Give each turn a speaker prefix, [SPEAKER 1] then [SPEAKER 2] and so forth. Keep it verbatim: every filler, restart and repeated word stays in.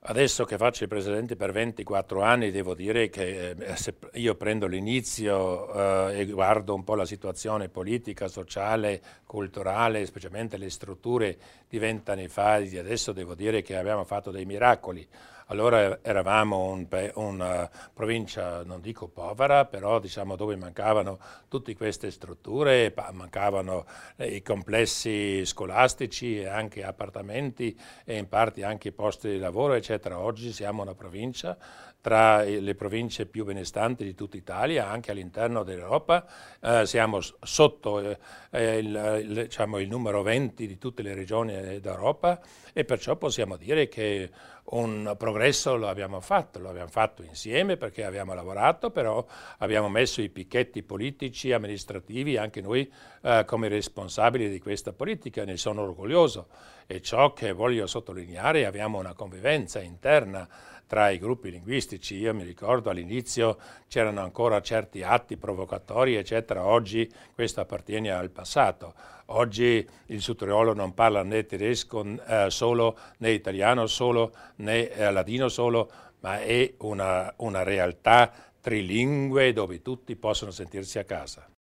[SPEAKER 1] Adesso che faccio il presidente per ventiquattro anni, devo dire che eh, se io prendo l'inizio eh, e guardo un po' la situazione politica, sociale, culturale, specialmente le strutture di vent'anni fa, di adesso devo dire che abbiamo fatto dei miracoli. Allora eravamo un, una provincia, non dico povera, però diciamo dove mancavano tutte queste strutture, mancavano i complessi scolastici e anche appartamenti e in parte anche posti di lavoro, eccetera. Oggi siamo una provincia tra le province più benestanti di tutta Italia, anche all'interno dell'Europa. Eh, siamo sotto eh, il, il, diciamo, il numero venti di tutte le regioni d'Europa e perciò possiamo dire che un progresso lo abbiamo fatto, lo abbiamo fatto insieme perché abbiamo lavorato, però abbiamo messo i picchetti politici, amministrativi, anche noi eh, come responsabili di questa politica, ne sono orgoglioso. E ciò che voglio sottolineare, abbiamo una convivenza interna tra i gruppi linguistici. Io mi ricordo all'inizio c'erano ancora certi atti provocatori, eccetera. Oggi questo appartiene al passato. Oggi il sudtirolo non parla né tedesco eh, solo, né italiano solo, né eh, ladino solo, ma è una, una realtà trilingue dove tutti possono sentirsi a casa.